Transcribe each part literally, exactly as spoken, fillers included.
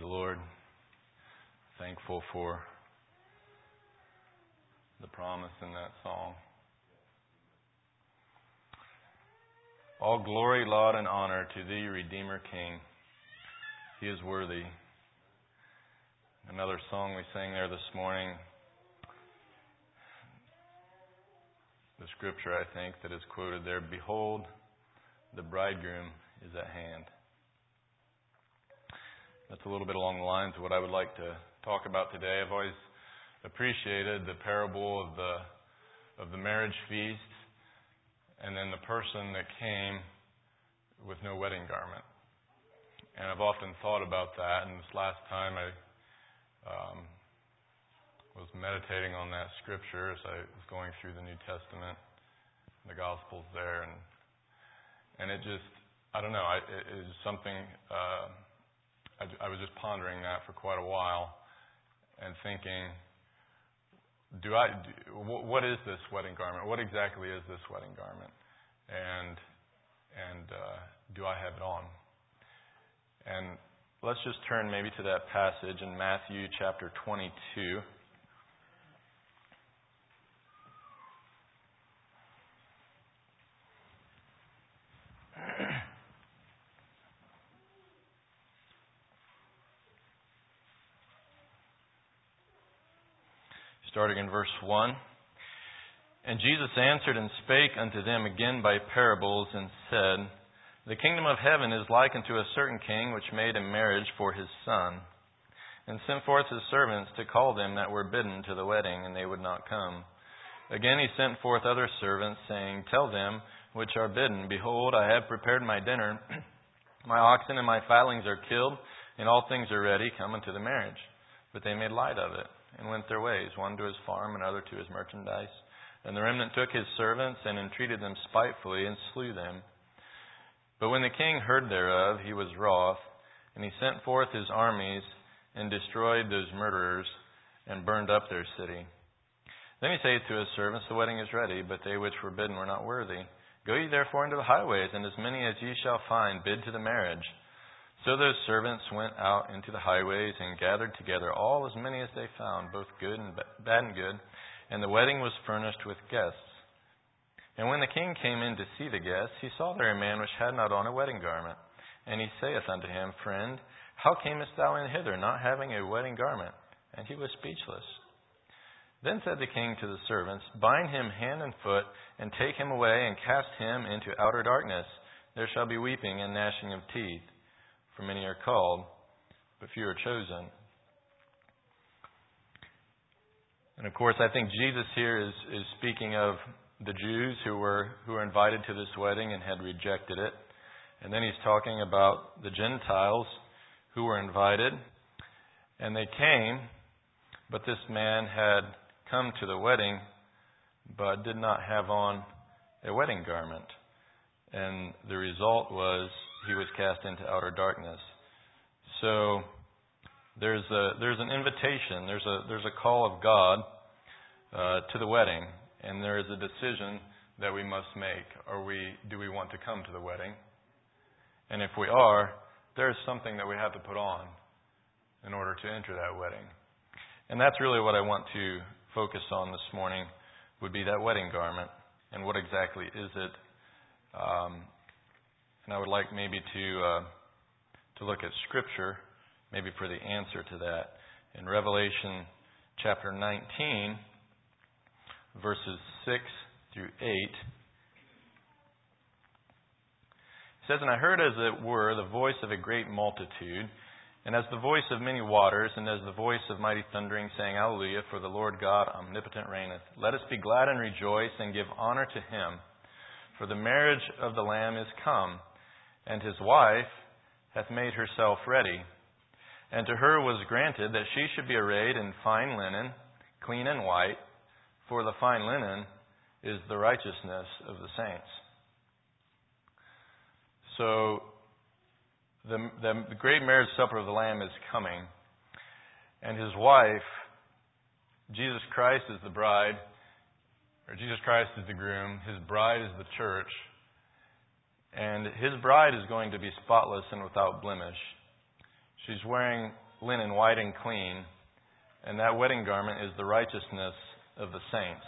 Lord. Thankful for the promise in that song. All glory, laud, and honor to Thee, Redeemer King. He is worthy. Another song we sang there this morning. The scripture, I think, that is quoted there, "Behold, the bridegroom is at hand." That's a little bit along the lines of what I would like to talk about today. I've always appreciated the parable of the of the marriage feast, and then the person that came with no wedding garment. And I've often thought about that, and this last time I um, was meditating on that scripture as I was going through the New Testament, the Gospels there, and and it just, I don't know, I, it, it is something, uh, I, I was just pondering that for quite a while and thinking, do I, do, what is this wedding garment? What exactly is this wedding garment? And and uh, do I have it on? And let's just turn maybe to that passage in Matthew chapter twenty-two. Starting in verse one. And Jesus answered and spake unto them again by parables, and said, The kingdom of heaven is like unto a certain king, which made a marriage for his son, and sent forth his servants to call them that were bidden to the wedding, and they would not come. Again he sent forth other servants, saying, Tell them which are bidden, Behold, I have prepared my dinner. My oxen and my fatlings are killed, and all things are ready. Come unto the marriage. But they made light of it, and went their ways, one to his farm, another to his merchandise. And the remnant took his servants, and entreated them spitefully, and slew them. But when the king heard thereof, he was wroth, and he sent forth his armies, and destroyed those murderers, and burned up their city. Then he saith to his servants, The wedding is ready, but they which were bidden were not worthy. Go ye therefore into the highways, and as many as ye shall find, bid to the marriage. So those servants went out into the highways, and gathered together all as many as they found, both good and bad and good. And the wedding was furnished with guests. And when the king came in to see the guests, he saw there a man which had not on a wedding garment. And he saith unto him, Friend, how camest thou in hither, not having a wedding garment? And he was speechless. Then said the king to the servants, Bind him hand and foot, and take him away, and cast him into outer darkness. There shall be weeping and gnashing of teeth. For many are called, but few are chosen. And of course, I think Jesus here is, is speaking of the Jews who were who were invited to this wedding and had rejected it. And then he's talking about the Gentiles who were invited. And they came, but this man had come to the wedding, but did not have on a wedding garment. And the result was he was cast into outer darkness. So there's a there's an invitation, there's a there's a call of God uh, to the wedding, and there is a decision that we must make. Are we do we want to come to the wedding? And if we are, there is something that we have to put on in order to enter that wedding. And that's really what I want to focus on this morning, would be that wedding garment, and what exactly is it. Um, and I would like maybe to uh, to look at Scripture, maybe for the answer to that. In Revelation chapter nineteen, verses six through eight, it says, And I heard as it were the voice of a great multitude, and as the voice of many waters, and as the voice of mighty thundering, saying, Alleluia, for the Lord God omnipotent reigneth. Let us be glad and rejoice, and give honor to him. For the marriage of the Lamb is come, and his wife hath made herself ready. And to her was granted that she should be arrayed in fine linen, clean and white, for the fine linen is the righteousness of the saints. So, the, the, the great marriage supper of the Lamb is coming, and his wife, Jesus Christ, is the bride, or Jesus Christ is the groom, his bride is the church, and his bride is going to be spotless and without blemish. She's wearing linen white and clean, and that wedding garment is the righteousness of the saints.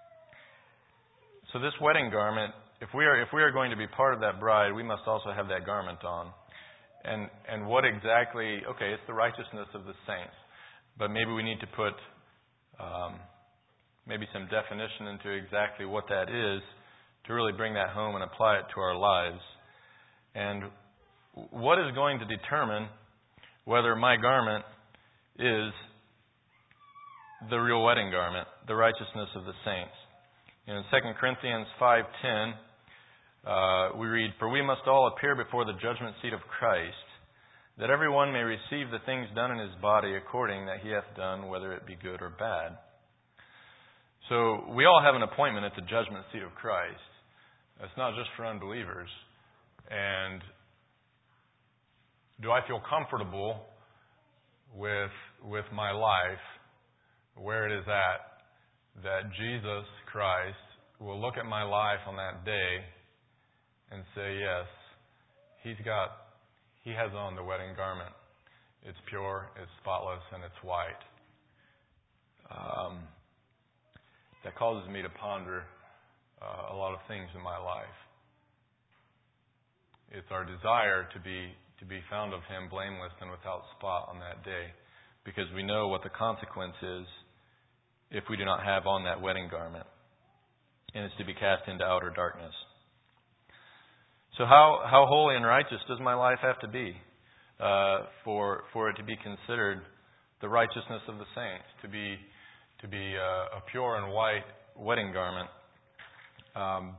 So this wedding garment, if we are if we are going to be part of that bride, we must also have that garment on. And and what exactly? Okay, it's the righteousness of the saints, but maybe we need to put um, maybe some definition into exactly what that is to really bring that home and apply it to our lives. And what is going to determine whether my garment is the real wedding garment, the righteousness of the saints? In Second Corinthians five ten, uh, we read, "For we must all appear before the judgment seat of Christ, that every one may receive the things done in his body according that he hath done, whether it be good or bad." So we all have an appointment at the judgment seat of Christ. It's not just for unbelievers. And do I feel comfortable with with my life, where it is at, that Jesus Christ will look at my life on that day and say, yes, he's got, he has on the wedding garment. It's pure, it's spotless, and it's white. Um, that causes me to ponder uh, a lot of things in my life. It's our desire to be to be found of Him blameless and without spot on that day, because we know what the consequence is if we do not have on that wedding garment, and it's to be cast into outer darkness. So how how holy and righteous does my life have to be uh, for for it to be considered the righteousness of the saints, to be to be uh, a pure and white wedding garment? Um,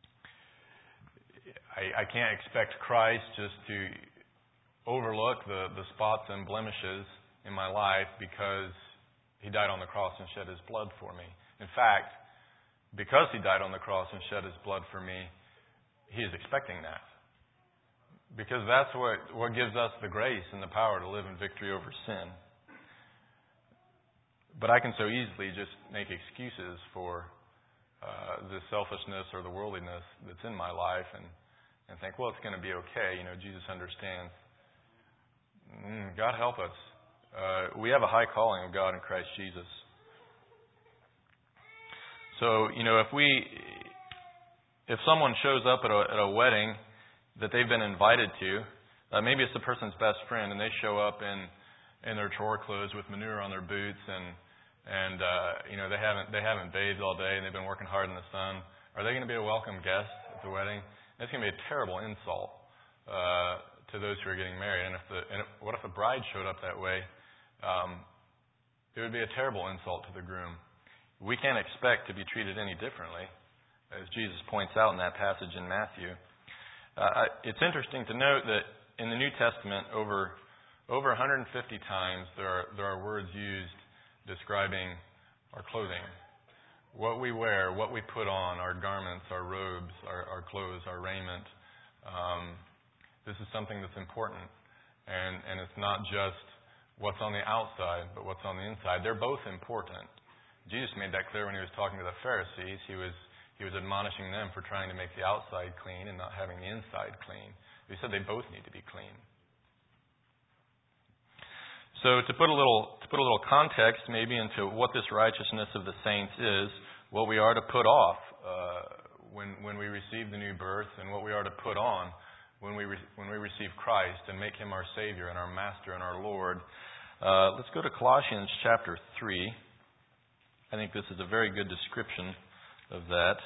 I, I can't expect Christ just to overlook the, the spots and blemishes in my life because He died on the cross and shed His blood for me. In fact, because He died on the cross and shed His blood for me, He is expecting that. Because that's what, what gives us the grace and the power to live in victory over sin. But I can so easily just make excuses for uh, the selfishness or the worldliness that's in my life and, and think, well, it's going to be okay. You know, Jesus understands. Mm, God help us. Uh, we have a high calling of God in Christ Jesus. So, you know, if we, if someone shows up at a, at a wedding that they've been invited to, uh, maybe it's the person's best friend, and they show up in in their chore clothes with manure on their boots, and and uh, you know they haven't they haven't bathed all day, and they've been working hard in the sun. Are they going to be a welcome guest at the wedding? It's going to be a terrible insult uh, to those who are getting married. And if the and if, what if a bride showed up that way? Um, it would be a terrible insult to the groom. We can't expect to be treated any differently, as Jesus points out in that passage in Matthew. Uh, it's interesting to note that in the New Testament, over over one hundred fifty times there are there are words used describing our clothing, what we wear, what we put on, our garments, our robes, our, our clothes, our raiment. Um, this is something that's important, and and it's not just what's on the outside, but what's on the inside. They're both important. Jesus made that clear when He was talking to the Pharisees. He was He was admonishing them for trying to make the outside clean and not having the inside clean. He said they both need to be clean. So to put a little to put a little context maybe into what this righteousness of the saints is, what we are to put off uh, when when we receive the new birth, and what we are to put on when we re- when we receive Christ and make Him our Savior and our Master and our Lord. Uh, let's go to Colossians chapter three. I think this is a very good description of that.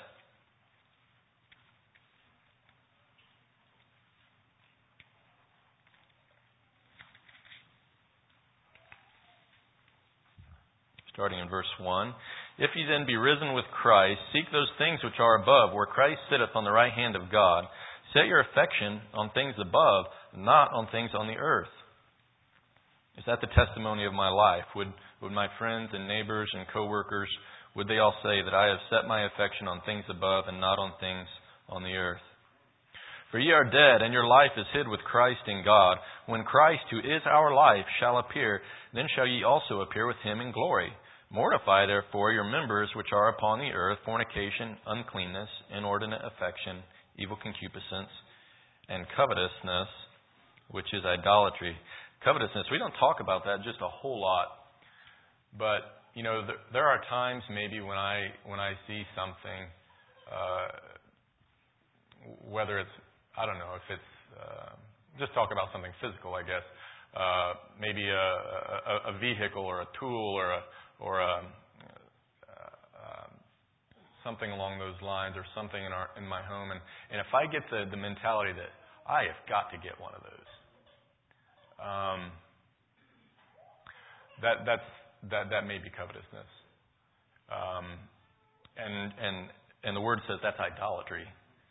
Starting in verse one. If ye then be risen with Christ, seek those things which are above, where Christ sitteth on the right hand of God. Set your affection on things above, not on things on the earth. Is that the testimony of my life? Would would my friends and neighbors and co-workers, would they all say that I have set my affection on things above and not on things on the earth? For ye are dead, and your life is hid with Christ in God. When Christ, who is our life, shall appear, then shall ye also appear with Him in glory. Mortify therefore your members which are upon the earth, fornication, uncleanness, inordinate affection, evil concupiscence, and covetousness, which is idolatry. covetousness. We don't talk about that just a whole lot. But, you know, there, there are times maybe when I when I see something, uh, whether it's, I don't know, if it's, uh, just talk about something physical, I guess. Uh, maybe a, a, a vehicle or a tool or a, or a, uh, something along those lines, or something in our in my home, and, and if I get the, the mentality that I have got to get one of those, um, that that's that that may be covetousness, um, and and and the word says that's idolatry,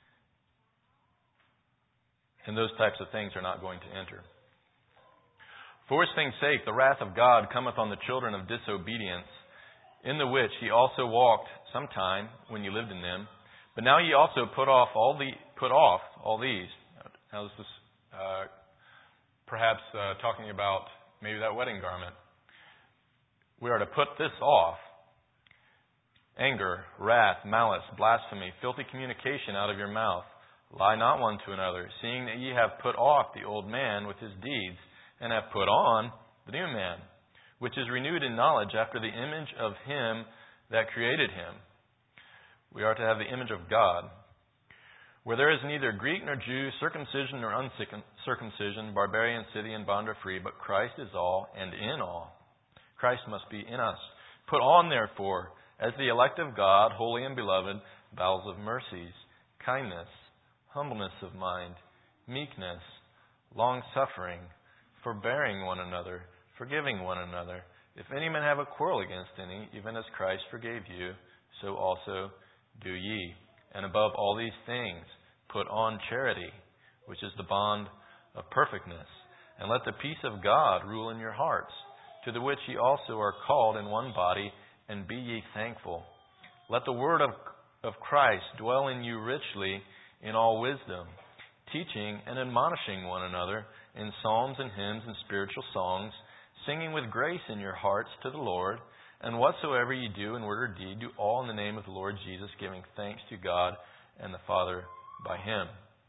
and those types of things are not going to enter. For which things' sake, the wrath of God cometh on the children of disobedience, in the which ye also walked sometime when ye lived in them. But now ye also put off all the put off all these. Now this is uh, perhaps uh, talking about maybe that wedding garment. We are to put this off: anger, wrath, malice, blasphemy, filthy communication out of your mouth. Lie not one to another, seeing that ye have put off the old man with his deeds, and have put on the new man, which is renewed in knowledge after the image of him that created him. We are to have the image of God, where there is neither Greek nor Jew, circumcision nor uncircumcision, barbarian, Scythian, bond or free, but Christ is all and in all. Christ must be in us. Put on, therefore, as the elect of God, holy and beloved, bowels of mercies, kindness, humbleness of mind, meekness, long-suffering, forbearing one another, forgiving one another. If any man have a quarrel against any, even as Christ forgave you, so also do ye. And above all these things, put on charity, which is the bond of perfectness. And let the peace of God rule in your hearts, to the which ye also are called in one body, and be ye thankful. Let the word of, of Christ dwell in you richly in all wisdom, teaching and admonishing one another in psalms and hymns and spiritual songs, singing with grace in your hearts to the Lord. And whatsoever ye do in word or deed, do all in the name of the Lord Jesus, giving thanks to God and the Father by Him.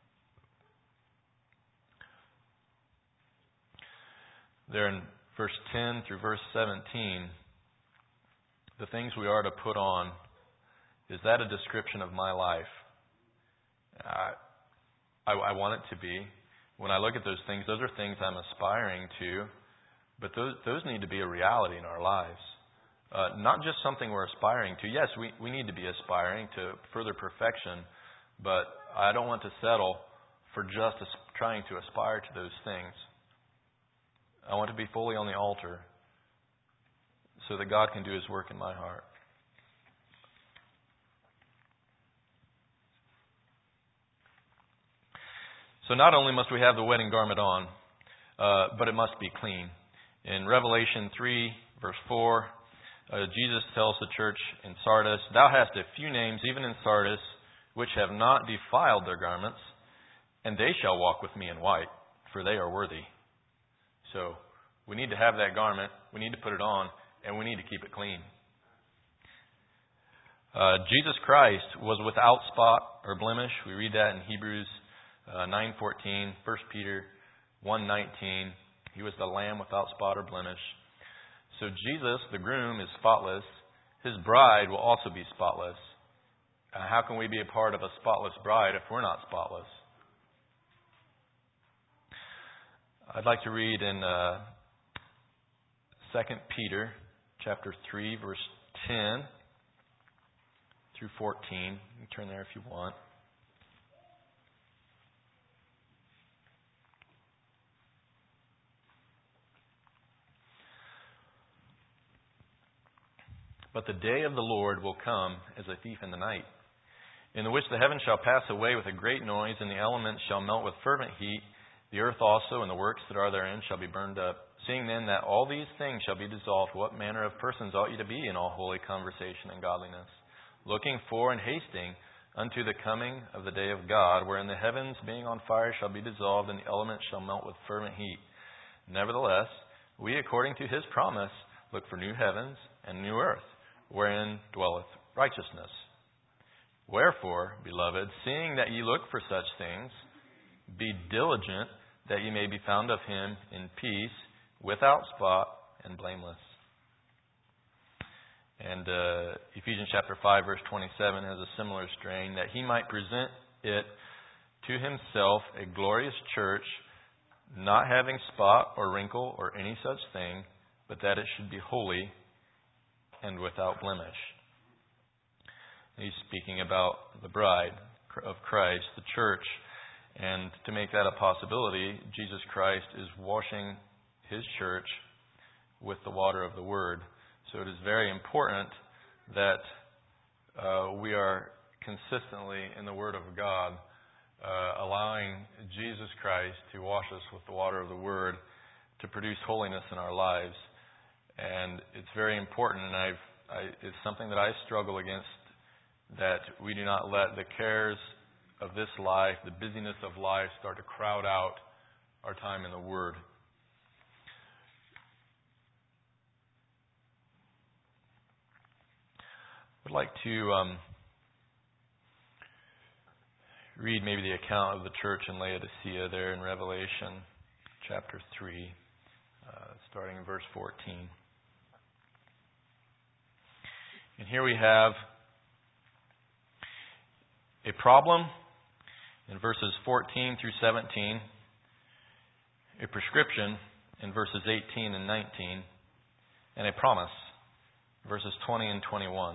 There in verse ten through verse seventeen, the things we are to put on, is that a description of my life? I, I, I want it to be. When I look at those things, those are things I'm aspiring to, but those, those need to be a reality in our lives. Uh, not just something we're aspiring to. Yes, we, we need to be aspiring to further perfection, but I don't want to settle for just as, trying to aspire to those things. I want to be fully on the altar so that God can do His work in my heart. So not only must we have the wedding garment on, uh, but it must be clean. In Revelation three, verse four, uh, Jesus tells the church in Sardis, Thou hast a few names, even in Sardis, which have not defiled their garments, and they shall walk with me in white, for they are worthy. So we need to have that garment, we need to put it on, and we need to keep it clean. Uh, Jesus Christ was without spot or blemish. We read that in Hebrews uh, nine fourteen, First Peter one nineteen. He was the Lamb without spot or blemish. So Jesus, the groom, is spotless. His bride will also be spotless. Uh, how can we be a part of a spotless bride if we're not spotless? I'd like to read in uh, Second Peter chapter three, verse ten through fourteen. You can turn there if you want. But the day of the Lord will come as a thief in the night, in the which the heavens shall pass away with a great noise, and the elements shall melt with fervent heat. The earth also and the works that are therein shall be burned up. Seeing then that all these things shall be dissolved, what manner of persons ought ye to be in all holy conversation and godliness, looking for and hasting unto the coming of the day of God, wherein the heavens being on fire shall be dissolved, and the elements shall melt with fervent heat. Nevertheless, we according to His promise look for new heavens and new earth, wherein dwelleth righteousness. Wherefore, beloved, seeing that ye look for such things, be diligent that ye may be found of Him in peace, without spot, and blameless. And uh, Ephesians chapter five, verse twenty-seven has a similar strain, that he might present it to himself a glorious church, not having spot or wrinkle or any such thing, but that it should be holy and without blemish. He's speaking about the bride of Christ, the church. And to make that a possibility, Jesus Christ is washing his church with the water of the Word. So it is very important that uh, we are consistently in the Word of God, uh, allowing Jesus Christ to wash us with the water of the Word to produce holiness in our lives. And it's very important, and I've, I, it's something that I struggle against, that we do not let the cares of this life, the busyness of life, start to crowd out our time in the Word. I'd like to um, read maybe the account of the church in Laodicea there in Revelation chapter three, uh, starting in verse fourteen. And here we have a problem in verses fourteen through seventeen, a prescription in verses eighteen and nineteen, and a promise, verses twenty and twenty-one.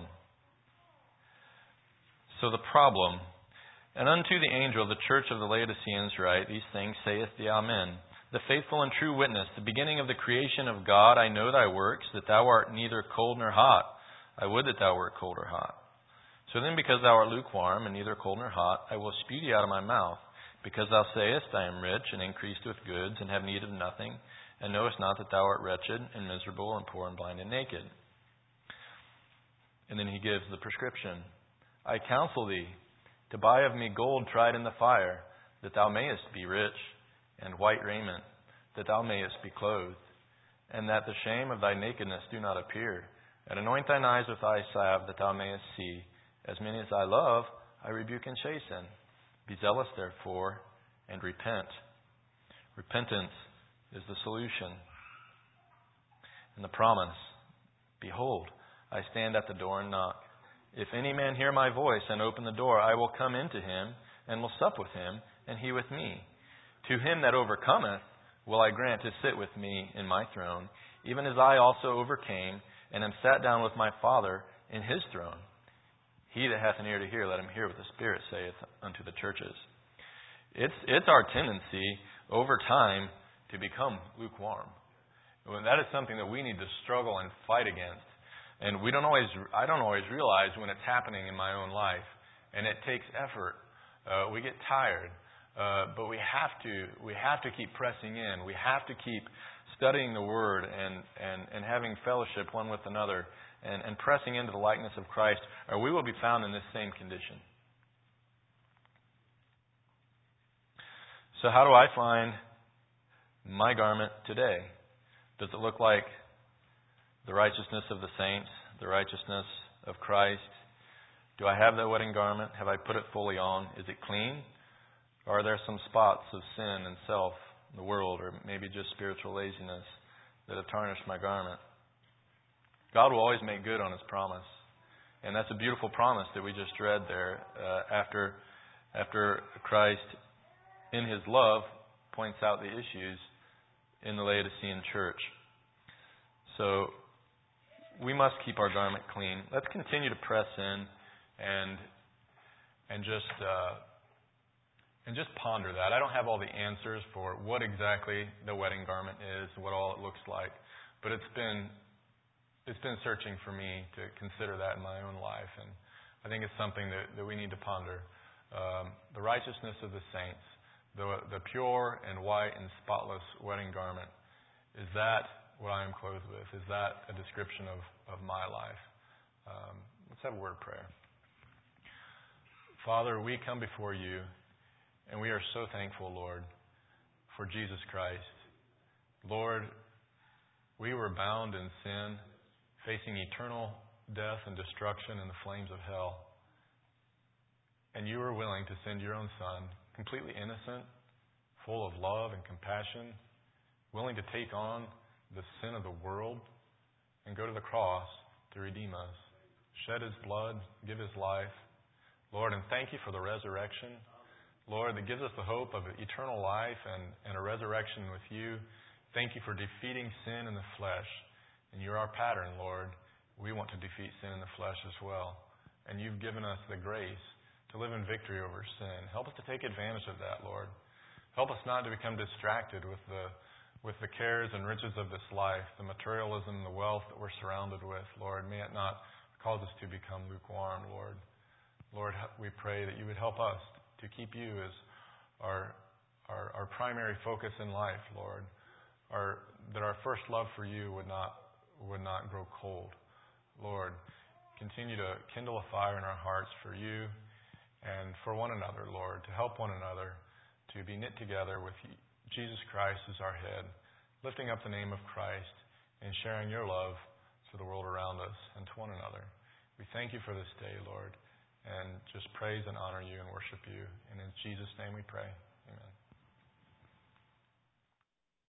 So the problem, and unto the angel of the church of the Laodiceans write, these things saith the Amen, the faithful and true witness, the beginning of the creation of God. I know thy works, that thou art neither cold nor hot. I would that thou wert cold or hot. So then, because thou art lukewarm, and neither cold nor hot, I will spew thee out of my mouth. Because thou sayest, I am rich, and increased with goods, and have need of nothing, and knowest not that thou art wretched, and miserable, and poor, and blind, and naked. And then he gives the prescription. I counsel thee to buy of me gold tried in the fire, that thou mayest be rich, and white raiment, that thou mayest be clothed, and that the shame of thy nakedness do not appear. And anoint thine eyes with eye salve, that thou mayest see. As many as I love, I rebuke and chasten. Be zealous, therefore, and repent. Repentance is the solution. And the promise, behold, I stand at the door and knock. If any man hear my voice and open the door, I will come into him, and will sup with him, and he with me. To him that overcometh will I grant to sit with me in my throne, even as I also overcame, and am sat down with my Father in his throne. He that hath an ear to hear, let him hear what the Spirit saith unto the churches. It's it's our tendency over time to become lukewarm. And that is something that we need to struggle and fight against. And we don't always, I don't always realize when it's happening in my own life. And it takes effort. Uh, we get tired. Uh, but we have to, we have to keep pressing in. We have to keep studying the Word and, and, and having fellowship one with another and, and pressing into the likeness of Christ, or we will be found in this same condition. So how do I find my garment today? Does it look like the righteousness of the saints, the righteousness of Christ? Do I have that wedding garment? Have I put it fully on? Is it clean? Or are there some spots of sin and self in the world, or maybe just spiritual laziness that have tarnished my garment? God will always make good on His promise. And that's a beautiful promise that we just read there uh, after, after Christ, in His love, points out the issues in the Laodicean church. So we must keep our garment clean. Let's continue to press in and and just uh, and just ponder that. I don't have all the answers for what exactly the wedding garment is, what all it looks like, but it's been it's been searching for me to consider that in my own life, and I think it's something that, that we need to ponder. Um, the righteousness of the saints, the the pure and white and spotless wedding garment, is that what I am clothed with? Is that a description of, of my life? Um, let's have a word of prayer. Father, we come before you, and we are so thankful, Lord, for Jesus Christ. Lord, we were bound in sin, facing eternal death and destruction in the flames of hell. And you were willing to send your own Son, completely innocent, full of love and compassion, willing to take on the sin of the world and go to the cross to redeem us. Shed His blood, give His life. Lord, and thank You for the resurrection. Lord, that gives us the hope of eternal life and, and a resurrection with You. Thank You for defeating sin in the flesh. And You're our pattern, Lord. We want to defeat sin in the flesh as well. And You've given us the grace to live in victory over sin. Help us to take advantage of that, Lord. Help us not to become distracted with the with the cares and riches of this life, the materialism, the wealth that we're surrounded with, Lord. May it not cause us to become lukewarm, Lord. Lord, we pray that You would help us to keep You as our our, our primary focus in life, Lord. Our, that our first love for You would not would not grow cold. Lord, continue to kindle a fire in our hearts for You and for one another, Lord, to help one another, to be knit together with Jesus Christ as our head, lifting up the name of Christ and sharing Your love to the world around us and to one another. We thank You for this day, Lord, and just praise and honor You and worship You. And in Jesus' name we pray.